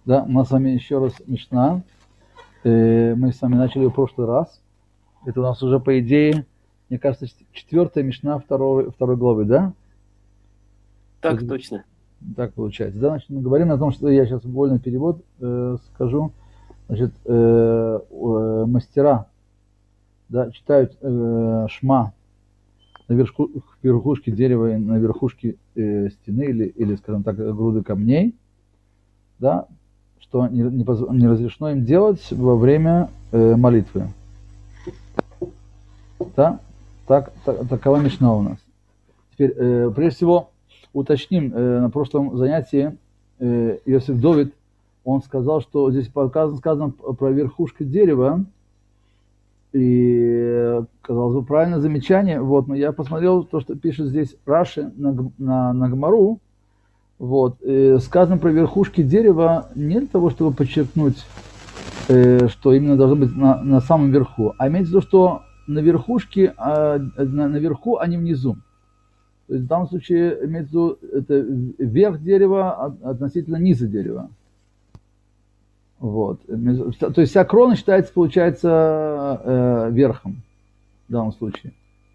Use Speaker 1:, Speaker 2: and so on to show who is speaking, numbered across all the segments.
Speaker 1: Да, мы с вами еще раз Мишна. Мы с вами начали в прошлый раз. Это у нас уже, по идее, мне кажется, 4-я Мишна второй главы, да?
Speaker 2: Так точно.
Speaker 1: Так получается. Да, значит, мы говорим о том, что я сейчас вольный перевод скажу. Значит, мастера, да, читают шма на верхушке дерева, на верхушке стены или, скажем так, груды камней, да, что не разрешено им делать во время молитвы. Да? Такова Мишна у нас. Теперь, прежде всего, уточним, на прошлом занятии Йосиф Довид, он сказал, что здесь сказано про верхушку дерева, и, казалось бы, правильное замечание, вот, но я посмотрел то, что пишет здесь Раши на Гмару, вот, сказано про верхушки дерева не для того, чтобы подчеркнуть, что именно должно быть на самом верху, а имеется в виду, что на верхушке, наверху, а не внизу. То есть в данном случае имеется в виду это верх дерева относительно низа дерева. Вот. То есть вся крона считается, получается, верхом в данном случае.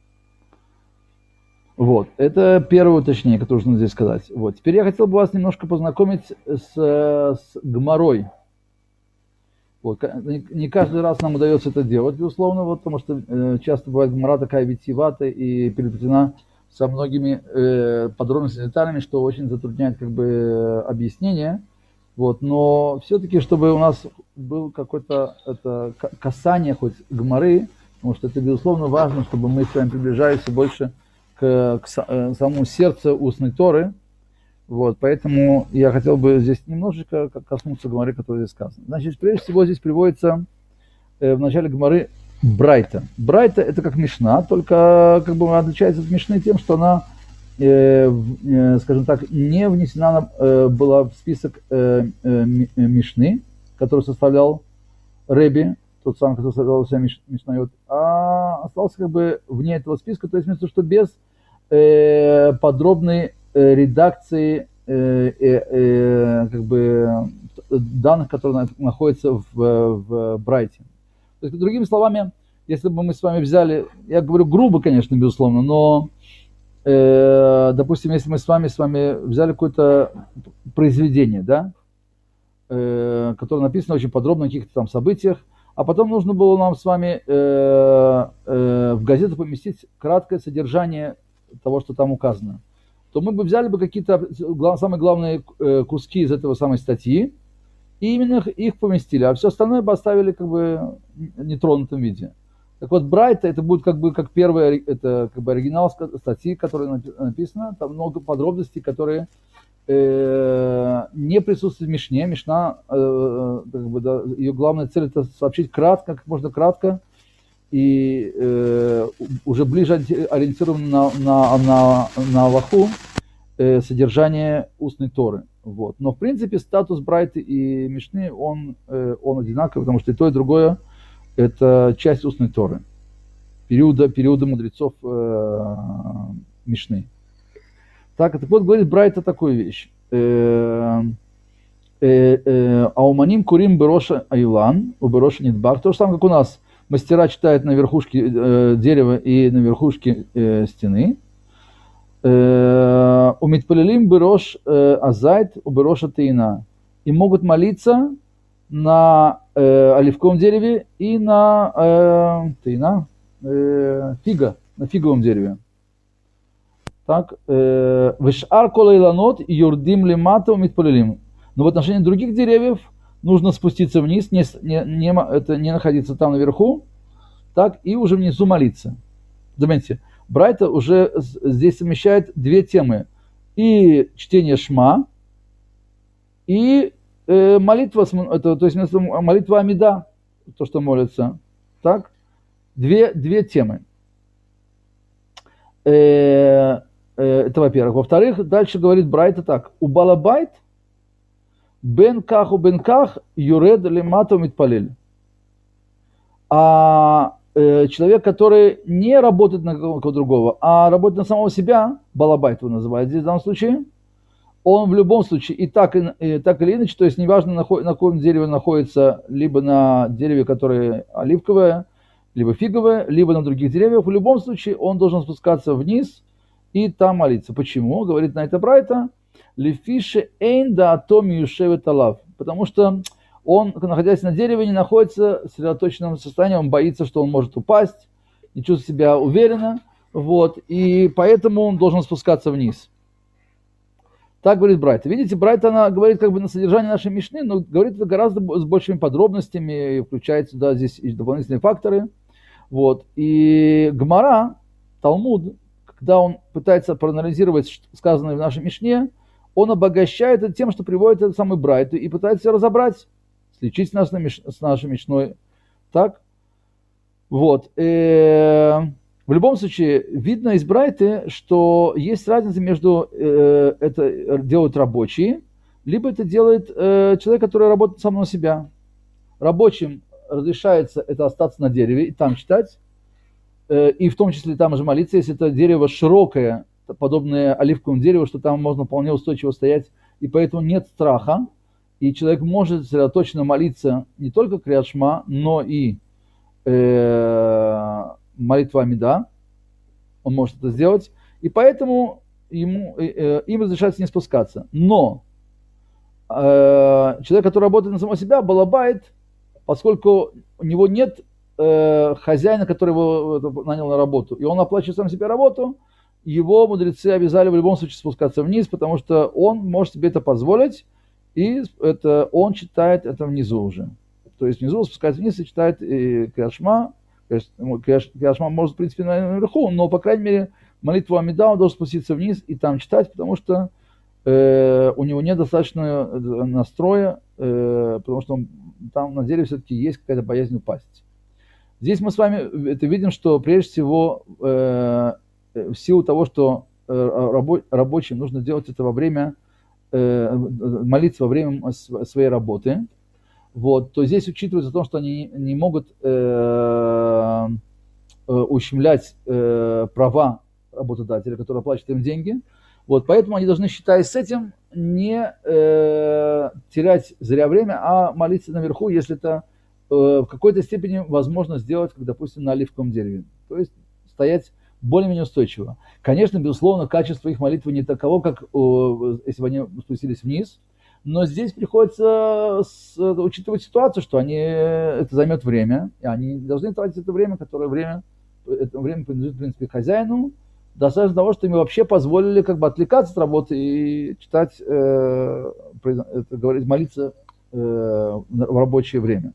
Speaker 1: Вот. Это первое уточнение, которое нужно здесь сказать. Вот. Теперь я хотел бы вас немножко познакомить с Гмарой. Вот. Не каждый раз нам удается это делать, безусловно, вот, потому что часто бывает Гмара такая витиеватая и переплетена со многими подробностями, деталями, что очень затрудняет как бы объяснение. Вот. Но все-таки, чтобы у нас было какое-то касание хоть Гмары, потому что это, безусловно, важно, чтобы мы с вами приближались все больше к самому сердцу устной Торы. Вот, поэтому я хотел бы здесь немножечко коснуться Гмары, которая здесь сказана. Значит, прежде всего здесь приводится в начале Гмары Брайта. Брайта это как Мишна, только как бы отличается от Мишны тем, что она, скажем так, не внесена была в список Мишны, который составлял Реби, тот самый, который составлял себя Мишнайот, а остался как бы вне этого списка, то есть вместо что без подробной редакции как бы данных, которые находятся в Брайте. То есть, другими словами, если бы мы с вами взяли, я говорю грубо, конечно, безусловно, но, допустим, если мы с вами взяли какое-то произведение, да, которое написано очень подробно о каких-то там событиях, а потом нужно было нам с вами в газету поместить краткое содержание того, что там указано, то мы бы взяли бы какие-то самые главные куски из этого самой статьи и именно их поместили, а все остальное бы оставили как бы в нетронутом виде. Так вот, Брайта это будет как бы как первый, это как бы оригинал статьи, которая написана, там много подробностей, которые не присутствуют в Мишне. Мишна, как бы, да, ее главная цель это сообщить кратко, как можно кратко, и уже ближе ориентирован на Аллаху содержание устной Торы. Вот. Но в принципе статус Брайты и Мишны, он одинаковый, потому что и то, и другое это часть устной Торы, периода мудрецов Мишны. Так вот говорит Брайта такую вещь. Ауманим курим бероша айлан, у бероша нидбах. То же самое, как у нас мастера читают на верхушке дерева и на верхушке стены. У митпалилим берош азайт, у бероша тейна. И могут молиться на оливковом дереве и на тейна, на фиговом дереве. Так, вешар кола иланот юрдим лемата у митпалилим. Но в отношении других деревьев нужно спуститься вниз, не находиться там наверху, так, и уже внизу молиться. Заметьте, Брайта уже здесь совмещает две темы. И чтение Шма, и молитва, то есть молитва Амида, то, что молится. Так? Две темы. Это во-первых. Во-вторых, дальше говорит Брайта так. У Балабайт бен ках юред лемату митпалель. А человек, который не работает на кого-то другого, а работает на самого себя, балабайт его называют здесь в данном случае, он в любом случае и так или иначе, то есть неважно, на каком дереве находится, либо на дереве, которое оливковое, либо фиговое, либо на других деревьях, в любом случае он должен спускаться вниз и там молиться. Почему? Говорит на это Брайта, лефише эйн да атом юшевет алав, потому что он, находясь на дереве, не находится в сосредоточенном состоянии, он боится, что он может упасть, не чувствует себя уверенно, вот, и поэтому он должен спускаться вниз. Так говорит Брайта. Видите, Брайта, она говорит как бы на содержание нашей Мишны, но говорит это гораздо с большими подробностями, и включает сюда здесь и дополнительные факторы. Вот. И Гмара, Талмуд, когда он пытается проанализировать сказанное в нашей Мишне, он обогащает это тем, что приводит этот самый Брайту и пытается разобрать, сличить нас с нашей Мишной. Так? Вот. В любом случае, видно из Брайты, что есть разница между это делают рабочие, либо это делает человек, который работает сам на себя. Рабочим разрешается это остаться на дереве и там читать, и в том числе там же молиться, если это дерево широкое, подобное оливковому дереву, что там можно вполне устойчиво стоять, и поэтому нет страха, и человек может сосредоточенно молиться не только Крiyat Шма, но и молитва Амида, он может это сделать, и поэтому им разрешается не спускаться. Но человек, который работает на самого себя, балабайт, поскольку у него нет хозяина, который его нанял на работу, и он оплачивает сам себе работу, его мудрецы обязали в любом случае спускаться вниз, потому что он может себе это позволить, и это он читает это внизу уже. То есть внизу спускается вниз и читает Крiyat Шма. Крiyat Шма может, в принципе, наверху, но, по крайней мере, молитву Амида он должен спуститься вниз и там читать, потому что у него нет достаточного настроя, потому что там на дереве все-таки есть какая-то боязнь упасть. Здесь мы с вами это видим, что прежде всего в силу того, что рабочим нужно делать это во время, молиться во время своей работы, вот, то здесь учитывается то, что они не могут ущемлять права работодателя, который оплачивает им деньги. Вот, поэтому они должны, считаясь с этим, не терять зря время, а молиться наверху, если это в какой-то степени возможно сделать, как, допустим, на оливковом дереве. То есть стоять более-менее устойчиво. Конечно, безусловно, качество их молитвы не таково, как если бы они спустились вниз, но здесь приходится учитывать ситуацию, что это займет время, и они должны тратить это время принадлежит, в принципе, хозяину, достаточно того, что им вообще позволили как бы отвлекаться от работы и читать, молиться в рабочее время.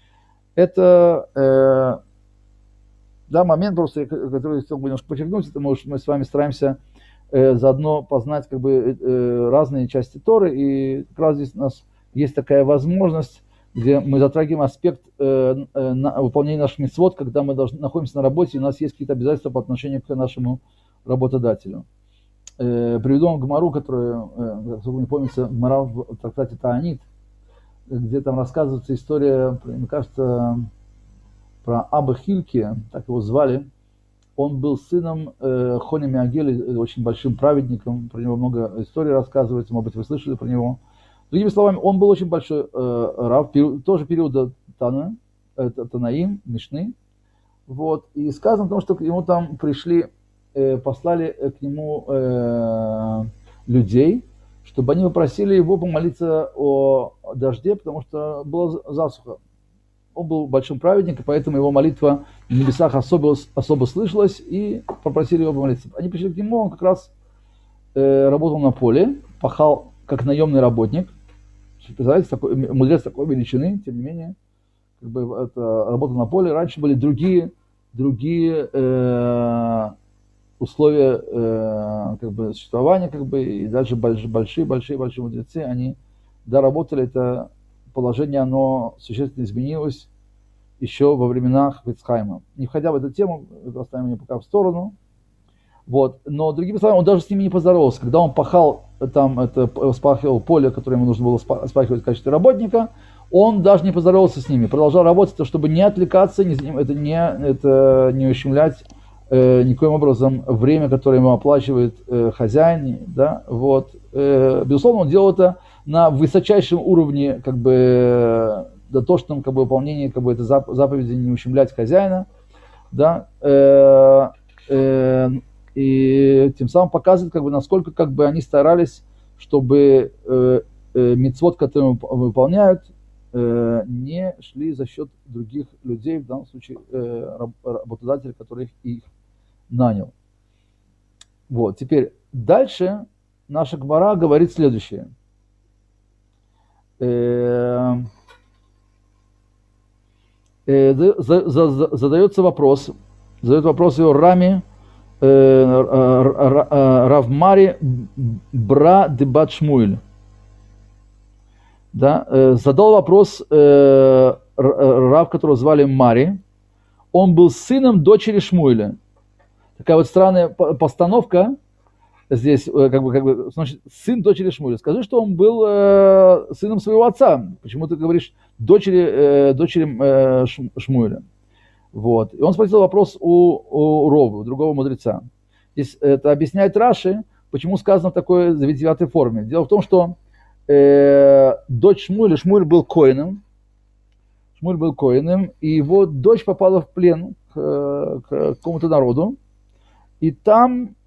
Speaker 1: Это момент просто, который я хотел бы немножко подчеркнуть, это мы с вами стараемся заодно познать как бы разные части Торы, и как раз здесь у нас есть такая возможность, где мы затрагиваем аспект выполнения наших мицвот, когда мы находимся на работе, и у нас есть какие-то обязательства по отношению к нашему работодателю. Приведу вам Гмару, которую, как вы не помните, Гмара в трактате Таанит, где там рассказывается история, мне кажется, про Аба Хильки, так его звали. Он был сыном Хони Меагели, очень большим праведником, про него много историй рассказывается, может быть, вы слышали про него. Другими словами, он был очень большой рав, тоже периода Танаим, Мишны. Вот. И сказано о том, что к нему там пришли, послали к нему людей, чтобы они попросили его помолиться о дожде, потому что была засуха. Он был большим праведником, поэтому его молитва в небесах особо слышалась, и попросили его помолиться. Они пришли к нему, он как раз работал на поле, пахал как наемный работник. Представляете, мудрец такой величины, тем не менее, как бы это работа на поле. Раньше были другие условия как бы существования, как бы, и даже большие мудрецы, они доработали это положение, оно существенно изменилось еще во временах Вицхайма. Не входя в эту тему, оставим ее пока в сторону. Вот. Но, другими словами, он даже с ними не поздоровался. Когда он пахал, спахивал поле, которое ему нужно было спахивать в качестве работника, он даже не поздоровался с ними, продолжал работать, чтобы не отвлекаться, не ущемлять никоим образом время, которое ему оплачивает хозяин, да, вот. Безусловно, он делал это на высочайшем уровне, как бы, дотошном, как бы, выполнении, как бы, этой заповеди не ущемлять хозяина, да, и тем самым показывает, как бы, насколько, как бы, они старались, чтобы мицвот, которые выполняют, не шли за счет других людей, в данном случае работодателя, который их нанял. Вот, теперь дальше наша Гмара говорит следующее. Задает вопрос его Рами, Равмари Бра Дебат Шмуэль. Да, задал вопрос рав, которого звали Мари. Он был сыном дочери Шмуэля. Такая вот странная постановка здесь, как бы, значит, сын дочери Шмуэля. Скажи, что он был сыном своего отца. Почему ты говоришь дочери Шмуэля? Вот. И он спросил вопрос у Ровы, у другого мудреца. Здесь это объясняет Раши, почему сказано в такой завитиеватой форме. Дело в том, что дочь Шмуэля, Шмуэль был коэном, и его дочь попала в плен к какому-то народу, и там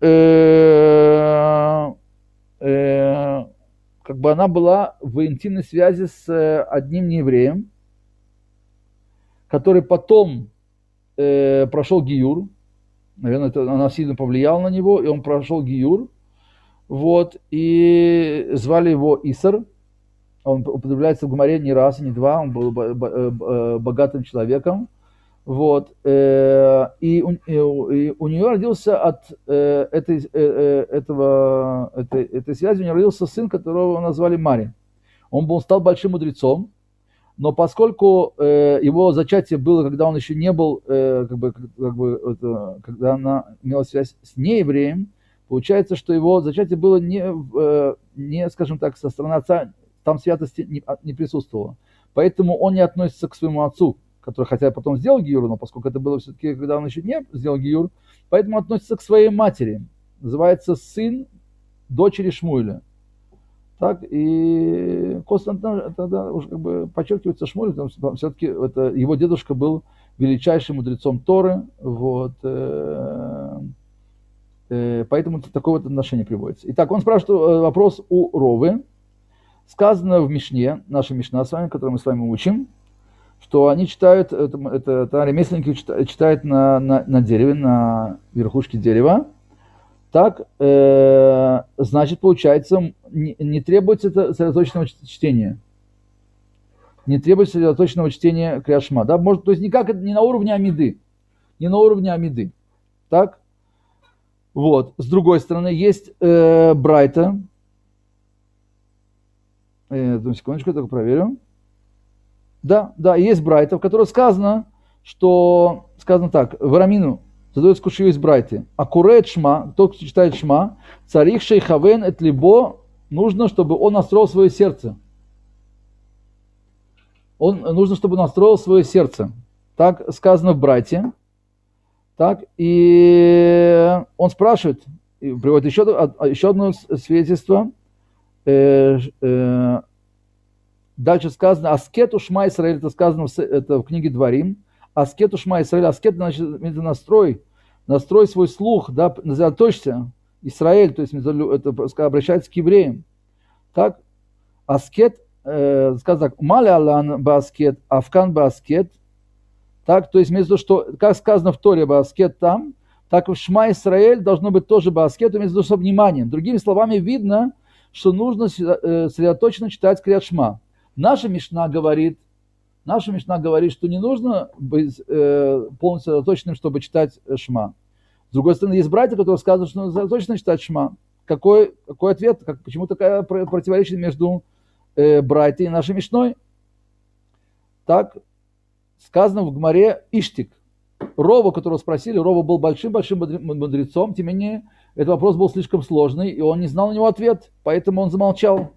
Speaker 1: как бы она была в интимной связи с одним неевреем, который потом прошел гиюр, наверное, она сильно повлияла на него, и он прошел гиюр. Вот, и звали его Исар. Он употребляется в Гмаре не раз, не два. Он был богатым человеком. Вот, и у нее родился от этой связи, у нее родился сын, которого назвали Мари. Он стал большим мудрецом, но поскольку его зачатие было, когда он еще не был, когда она имела связь с неевреем, получается, что его зачатие было не, скажем так, со стороны отца, там святости не присутствовало. Поэтому он не относится к своему отцу, который, хотя потом сделал гиюр, но поскольку это было все-таки, когда он еще не сделал гиюр, поэтому относится к своей матери. Называется сын дочери Шмуэля. Так, и косвенно тогда уже как бы подчеркивается Шмуэль, потому что все-таки его дедушка был величайшим мудрецом Торы, вот, поэтому такое вот отношение приводится. Итак, он спрашивает вопрос у Ровы. Сказано в Мишне, наша Мишна с вами, которую мы с вами учим, что они читают, это ремесленники читают на дереве, на верхушке дерева. Так, значит, получается, не требуется сосредоточенного чтения. Не требуется сосредоточенного чтения Крiyat Шма. Да? Может, то есть никак это не на уровне Амиды. Не на уровне Амиды. Так? Вот. С другой стороны, есть Брайта. Одну секундочку, я только проверю. Да, есть Брайта, в которой сказано так, в Рамину задается кушью из Брайты. Акурет Шма, тот, кто читает Шма, царих шейхавен эт либо, нужно, чтобы он настроил свое сердце. Нужно, чтобы он настроил свое сердце. Так сказано в Брайте. Так, и он спрашивает, и приводит еще одно свидетельство. Дальше сказано, аскету Шма Исраэль, это сказано в книге Дворим. Аскету Шма Исраэль, аскет, значит, настрой свой слух, да, заточься, Исраэль, то есть это обращается к евреям. Так, аскет, сказано так, маля алан бааскет, авкан бааскет, так, то есть между что, как сказано в Торе бааскет там, так в Шма Исраэль должно быть тоже бааскет, между что вниманием. Другими словами, видно, что нужно сосредоточенно читать Крiyat Шма. Наша Мишна говорит, что не нужно быть полностью сосредоточенным, чтобы читать Шма. С другой стороны, есть братья, которые сказали, что нужно сосредоточенно читать Шма. Какой ответ? Почему такое противоречие между братьей и нашей Мишной? Так, сказано в Гмаре Иштик. Рова, которого спросили, Рова был большим мудрецом, тем не менее, этот вопрос был слишком сложный, и он не знал на него ответ, поэтому он замолчал.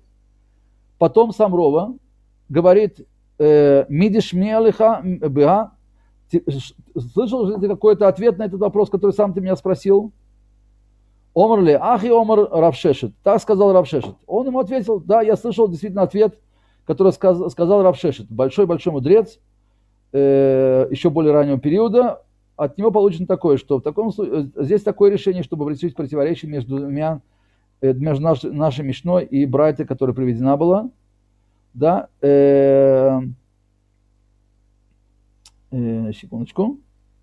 Speaker 1: Потом сам Рова говорит, «Мидиш ми алиха беа Слышал ли ты какой-то ответ на этот вопрос, который сам ты меня спросил? Омар ли? Ах и Омар Равшешет. Так сказал Равшешет. Он ему ответил, да, я слышал действительно ответ, который сказал Равшешет. Большой-большой мудрец, еще более раннего периода. От него получено такое, что в таком случае, здесь такое решение, чтобы пресечь противоречие между нашей Мишной и Брайтой, которая приведена была. Да, секундочку.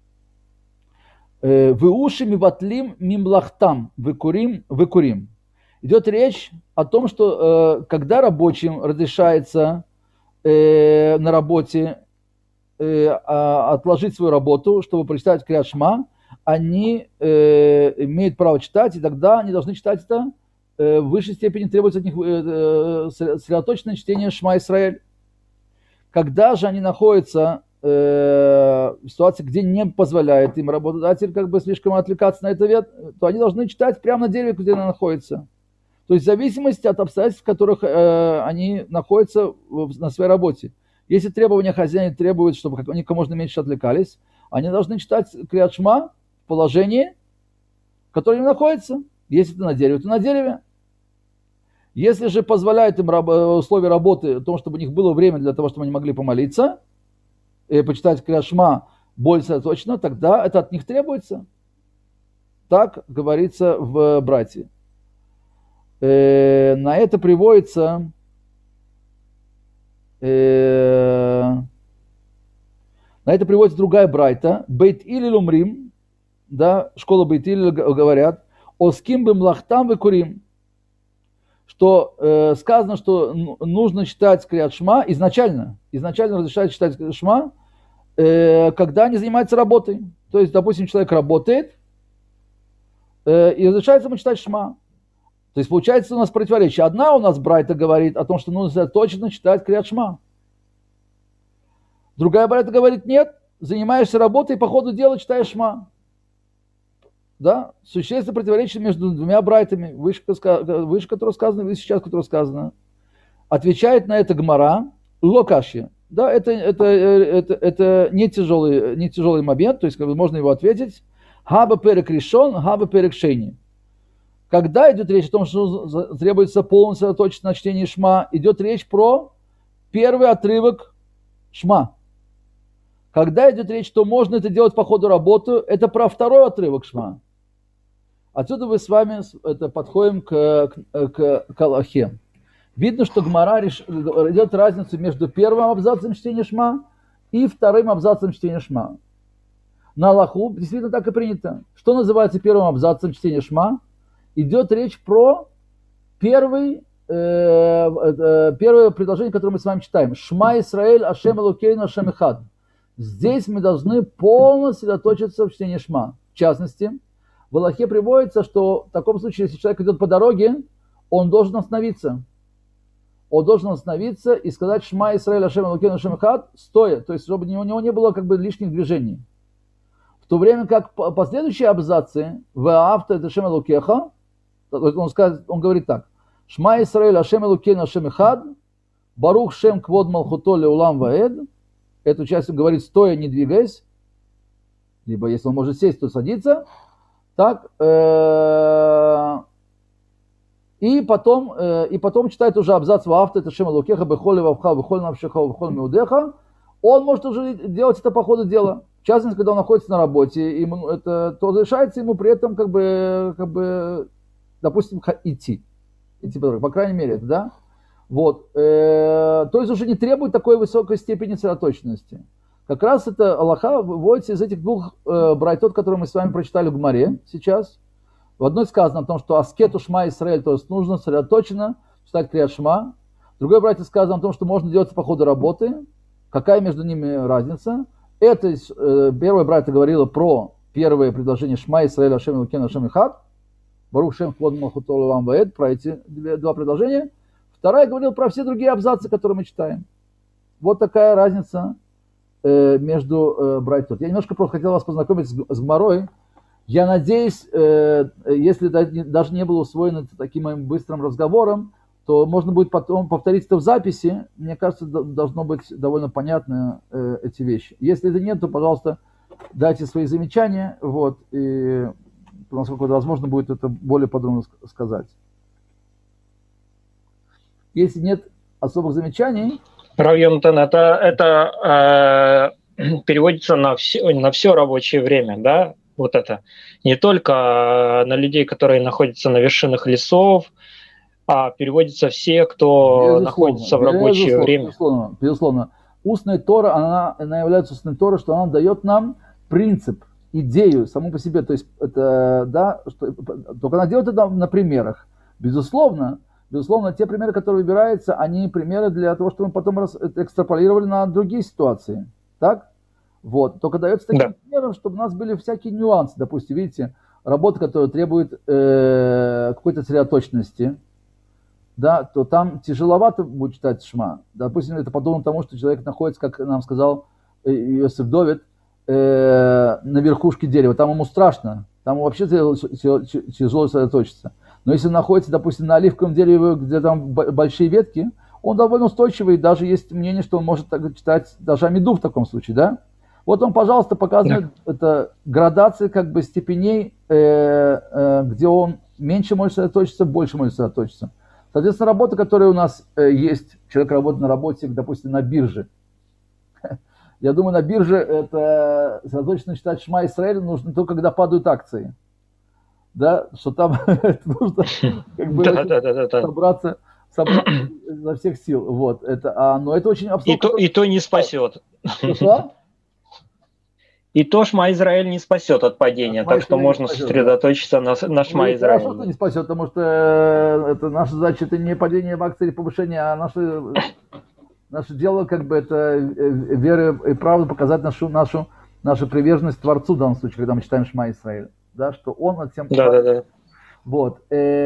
Speaker 1: Вы уши миватлим мимлахтам выкурим. Идет речь о том, что когда рабочим разрешается на работе отложить свою работу, чтобы прочитать Крiyat Шма, они имеют право читать, и тогда они должны читать это. В высшей степени требуется от них сосредоточенное чтение Шма Исраэль. Когда же они находятся в ситуации, где не позволяет им работодатель как бы слишком отвлекаться на это, то они должны читать прямо на дереве, где они находятся. То есть в зависимости от обстоятельств, в которых они находятся на своей работе. Если требования хозяина требуют, чтобы они как можно меньше отвлекались, они должны читать Крiyat Шма в положении, в котором они находятся. Если это на дереве, то на дереве. Если же позволяют им условия работы, о том, чтобы у них было время для того, чтобы они могли помолиться, и почитать Крiyat Шма более сосредоточенно, тогда это от них требуется. Так говорится в Брайте. На это приводится другая Брайта. Бейт Илиль умрим, да, школа Бейт Илиль говорят, оским бы млахтам выкурим, что сказано, что нужно читать Крiyat Шма изначально разрешают читать Шма, когда они занимаются работой. То есть, допустим, человек работает, и разрешается ему читать Шма. То есть, получается у нас противоречие. Одна у нас Брайта говорит о том, что нужно точно читать Крiyat Шма. Другая Брайта говорит, нет, занимаешься работой и по ходу дела читаешь Шма. Да? Существенное противоречие между двумя Брайтами, выше которого сказано, и сейчас которого сказано. Отвечает на это Гмара Локаши. Да, это не тяжелый момент, то есть можно его ответить. Хаба перек решен, хаба перек шейни. Когда идет речь о том, что требуется полностью сосредоточиться на чтении Шма, идет речь про первый отрывок Шма. Когда идет речь, что можно это делать по ходу работы, это про второй отрывок Шма. Отсюда мы с вами подходим к Алахе. Видно, что Гмара идет разницу между первым абзацем чтения Шма и вторым абзацем чтения Шма. На Алаху действительно так и принято. Что называется первым абзацем чтения Шма? Идет речь про первое предложение, которое мы с вами читаем. Шма Исраэль, Ашем Элокейну, Ашем Эхад. Здесь мы должны полностью сосредоточиться в чтении Шма. В частности, в Алахе приводится, что в таком случае, если человек идет по дороге, он должен остановиться. Он должен остановиться и сказать Шма Исраэль, Ашем Элокейну, Ашем Эхад, стоя. То есть, чтобы у него не было как бы лишних движений. В то время как последующие абзацы «Веаавта эт Ашем Элокеха», он говорит так: «Шма Исраэль, Ашем Элокейну, Ашем Эхад, Барух Шем Квод Малхуто Леулам Ваэд». Эту часть он говорит стоя, не двигаясь. Либо если он может сесть, то садиться. Так. И потом читает уже абзац «Ваавта эт Ашем Элокеха, бехоль левавха, бехоль навшеха, бехоль меудеха». Он может уже делать это по ходу дела. В частности, когда он находится на работе, то разрешается ему при этом как бы допустим, идти по дороге. По крайней мере, это, да? Вот. То есть уже не требует такой высокой степени сосредоточенности. Как раз это Алаха выводится из этих двух брайтот, которые мы с вами прочитали в Гмаре сейчас. В одной сказано о том, что аскету Шма Исраэль, то есть нужно сосредоточенно читать Крiyat Шма. В другой брайте сказано о том, что можно делать по ходу работы. Какая между ними разница? Это первая брайта говорила про первое предложение Шма Исраэль, Ашем Элокейну, Ашем Эхад. Барух Шем Квод Малхуто Леулам Ваэд, про эти два предложения. Вторая говорила про все другие абзацы, которые мы читаем. Вот такая разница между брайтот. Я немножко просто хотел вас познакомить с Гмарой. Я надеюсь, если даже не было усвоено таким моим быстрым разговором, то можно будет потом повторить это в записи. Мне кажется, должно быть довольно понятно эти вещи. Если это нет, то, пожалуйста, дайте свои замечания, вот, и насколько это возможно, будет это более подробно сказать. Если нет особых замечаний...
Speaker 3: Рав Йонатан, это переводится на все рабочее время, да? Вот это. Не только на людей, которые находятся на вершинах лесов, а переводится все, кто находится в рабочее время.
Speaker 1: Безусловно. Устная Тора, она является устной Торой, что она дает нам принцип, идею саму по себе. То есть, это, да, что, только она делает это на примерах. Безусловно, те примеры, которые выбираются, они примеры для того, чтобы мы потом экстраполировали на другие ситуации. Так? Вот. Только дается таким примером, чтобы у нас были всякие нюансы. Допустим, видите, работа, которая требует какой-то сосредоточенности, да, то там тяжеловато будет читать Шма. Допустим, это подобно тому, что человек находится, как нам сказал Йосеф Довид, на верхушке дерева. Там ему страшно, там ему вообще тяжело сосредоточиться. Но если он находится, допустим, на оливковом дереве, где там большие ветки, он довольно устойчивый, и даже есть мнение, что он может так читать даже Амиду в таком случае, да? Вот он, пожалуйста, показывает это градации как бы степеней, где он меньше может сосредоточиться, больше может сосредоточиться. Соответственно, работа, которая у нас есть, человек работает на работе, допустим, на бирже. Я думаю, на бирже это сосредоточенно читать Шма Исраэль нужно только когда падают акции. Да, что там нужно как бы собраться изо всех сил. Вот, это, но это очень
Speaker 3: абсолютно... И то не спасет.
Speaker 1: Что?
Speaker 3: И то Шма Израиль не спасет от падения, так что можно сосредоточиться на Шма Израиль.
Speaker 1: Хорошо, что не спасет, потому что это наша задача, это не падение в акции или повышение, а наше дело, как бы, это вера и правда показать нашу приверженность Творцу в данном случае, когда мы читаем Шма Исраэль. Да, что он над всем...
Speaker 3: Да.
Speaker 1: Вот.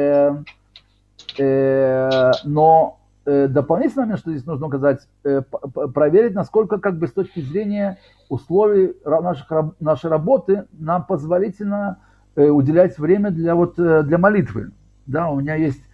Speaker 1: Но дополнительно момент, что здесь нужно указать, проверить, насколько, как бы, с точки зрения условий нашей работы нам позволительно уделять время для молитвы. Да, у меня есть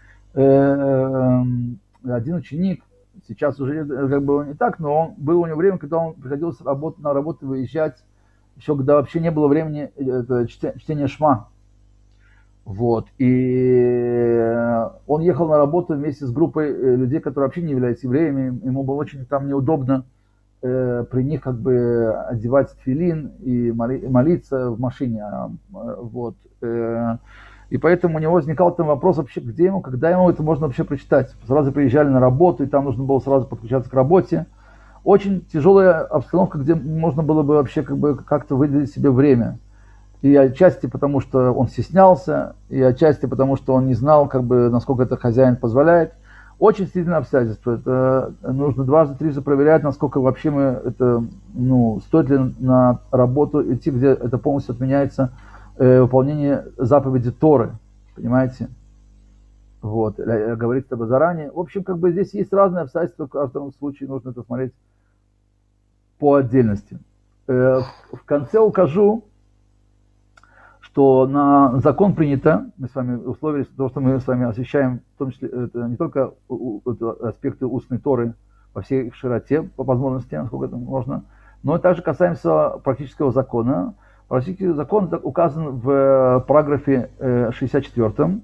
Speaker 1: один ученик, сейчас уже как бы не так, но было у него время, когда он приходилось на работу выезжать, еще когда вообще не было времени чтения Шма. Вот. И он ехал на работу вместе с группой людей, которые вообще не являются евреями. Ему было очень там неудобно при них как бы одевать тфилин и молиться в машине. Вот. И поэтому у него возникал там вопрос вообще, где ему, когда ему это можно вообще прочитать. Сразу приезжали на работу, и там нужно было сразу подключаться к работе. Очень тяжелая обстановка, где можно было бы вообще как бы как-то выделить себе время. И отчасти потому, что он стеснялся, и отчасти потому, что он не знал, как бы, насколько это хозяин позволяет. Очень стеснительное обстоятельство. Это нужно дважды-трижды проверять, насколько вообще мы это, стоит ли на работу идти, где это полностью отменяется выполнение заповеди Торы. Понимаете? Вот. Говорится об этом заранее. В общем, как бы здесь есть разные обстоятельства, в каждом случае нужно это смотреть по отдельности. В конце укажу, что на закон принято, мы с вами условились, то, что мы с вами освещаем, в том числе, это не только аспекты устной Торы во всей их широте, по возможности, насколько это можно, но и также касаемся практического закона. Практический закон указан в параграфе 64,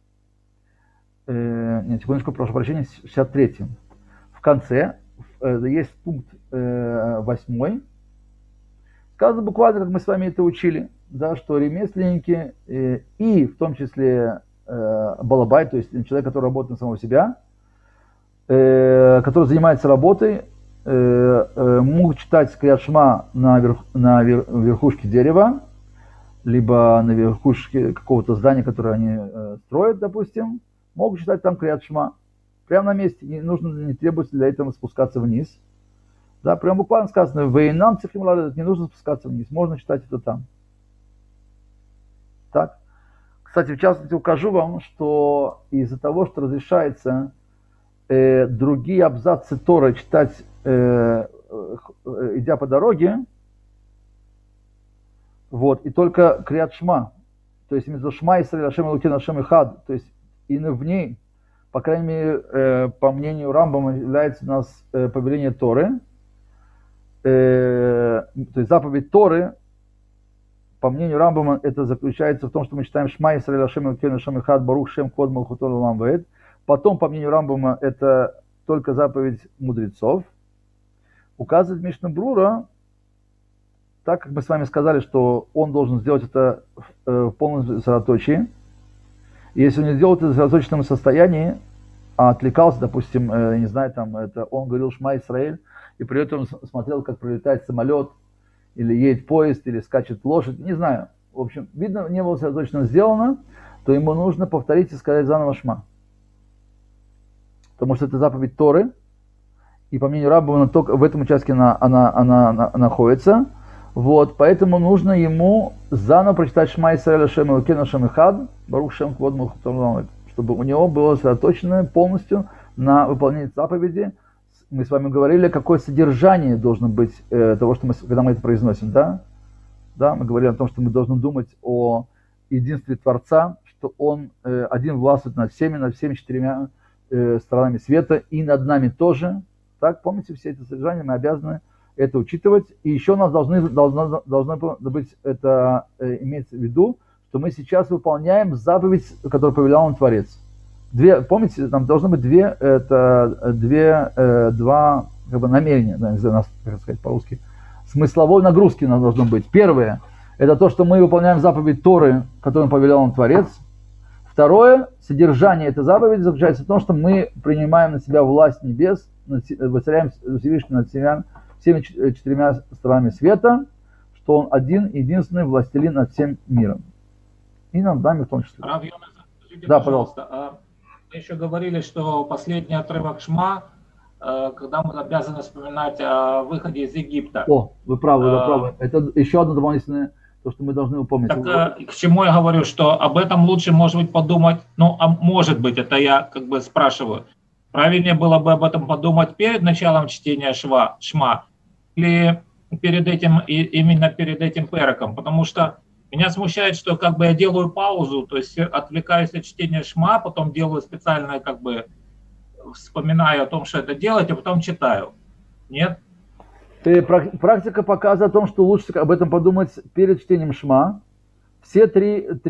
Speaker 1: нет, секундочку, прошу прощения, 63. В конце есть пункт 8. Сказано буквально, как мы с вами это учили, да, что ремесленники и в том числе балабай, то есть человек, который работает на самого себя, который занимается работой, могут читать Криат Шма на верхушке дерева, либо на верхушке какого-то здания, которое они строят, допустим, могут читать там Криат Шма. Прямо на месте, не требуется для этого спускаться вниз. Да, прям буквально сказано, «Вейнам цифрим ладет», не нужно спускаться вниз, можно читать это там. Так. Кстати, в частности, укажу вам, что из-за того, что разрешается другие абзацы Торы читать, идя по дороге, вот, и только Криат Шма, то есть между Шма и Исраэль, Ашем Элокейну, Ашем Эхад, то есть и в ней по крайней мере, по мнению Рамбама, является у нас повеление Торы. То есть заповедь Торы, по мнению Рамбама, это заключается в том, что мы читаем Шма Исраэль Ашем Элокейну Ашем Эхад Барух Шем Квод Малхуто Леолам Ваэд. Потом, по мнению Рамбама, это только заповедь мудрецов. Указывает Мишна Брура, так как мы с вами сказали, что он должен сделать это в полном сосредоточии. Если он не сделал это в сосредоточенном состоянии, а отвлекался, допустим, я не знаю, там, это он говорил Шма Исраэль, и при этом смотрел, как пролетает самолет, или едет поезд, или скачет лошадь, не знаю. В общем, видно, не было сосредоточенно сделано, то ему нужно повторить и сказать заново Шма. Потому что это заповедь Торы, и по мнению Рамбама только в этом участке она находится. Вот, поэтому нужно ему заново прочитать Шма Исраэль Ашем Элокейну Ашем Эхад Барух Шем Квод Малхуто Леолам Ваэд, чтобы у него было сосредоточено полностью на выполнении заповеди. Мы с вами говорили, какое содержание должно быть того, что когда мы это произносим, да? Да, мы говорили о том, что мы должны думать о единстве Творца, что Он один властвует над всеми четырьмя сторонами света и над нами тоже. Так, помните, все эти содержания, мы обязаны это учитывать. И еще у нас должно быть это имеется в виду, что мы сейчас выполняем заповедь, которую повелел нам Творец. Помните, там должно быть два как бы, намерения, да, не знаю, как сказать по-русски, смысловой нагрузки у нас должно быть. Первое, это то, что мы выполняем заповедь Торы, которую повелел нам Творец. Второе, содержание этой заповеди заключается в том, что мы принимаем на себя власть небес, воцаряем Всевышний над всеми четырьмя сторонами света, что Он один, единственный властелин над всем миром. И над нами в том числе. Да, пожалуйста.
Speaker 4: Мы еще говорили, что последний отрывок Шма, когда мы обязаны вспоминать о выходе из Египта.
Speaker 1: О, вы правы, вы правы. Это еще одно дополнительное, то, что мы должны упомнить.
Speaker 4: Так, к чему я говорю, что об этом лучше, может быть, подумать, ну, а может быть, это я как бы спрашиваю. Правильнее было бы об этом подумать перед началом чтения Шма или перед этим, именно перед этим переком, потому что меня смущает, что как бы я делаю паузу, то есть отвлекаюсь от чтения Шма, потом делаю специально, как бы вспоминаю о том, что это делать, а потом читаю. Нет?
Speaker 1: Практика показывает о том, что лучше об этом подумать перед чтением Шма. Все три. Да,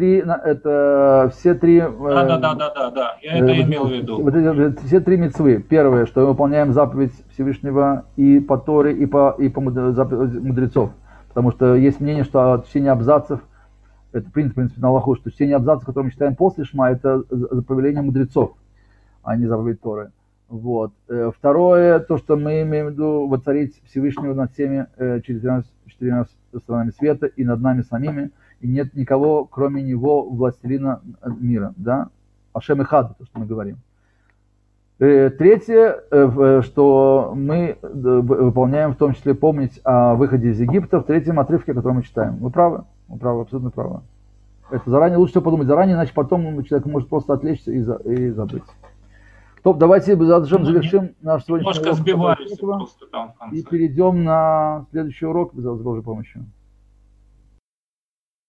Speaker 1: я это имел в виду. Все три мицвы. Первое, что мы выполняем заповедь Всевышнего и по Торе, и по мудрецов. Потому что есть мнение, что чтение абзацев, это принцип, в принципе, на Аллаху, что чтение абзацев, которые мы читаем после Шма, это повеление мудрецов, а не заповедь Торы. Вот. Второе, то, что мы имеем в виду воцарить Всевышнего над всеми четырьмя сторонами света и над нами самими, и нет никого, кроме него, властелина мира, да? Ашем Эхад, то, что мы говорим. Третье, что мы выполняем, в том числе помнить о выходе из Египта в третьем отрывке, который мы читаем. Вы правы, абсолютно правы. Это заранее лучше всего подумать заранее, иначе потом человек может просто отвлечься и забыть. Топ, давайте завершим наш сегодняшний урок.
Speaker 4: Немножко сбивались просто там в конце.
Speaker 1: И перейдем на следующий урок с Божьей помощью.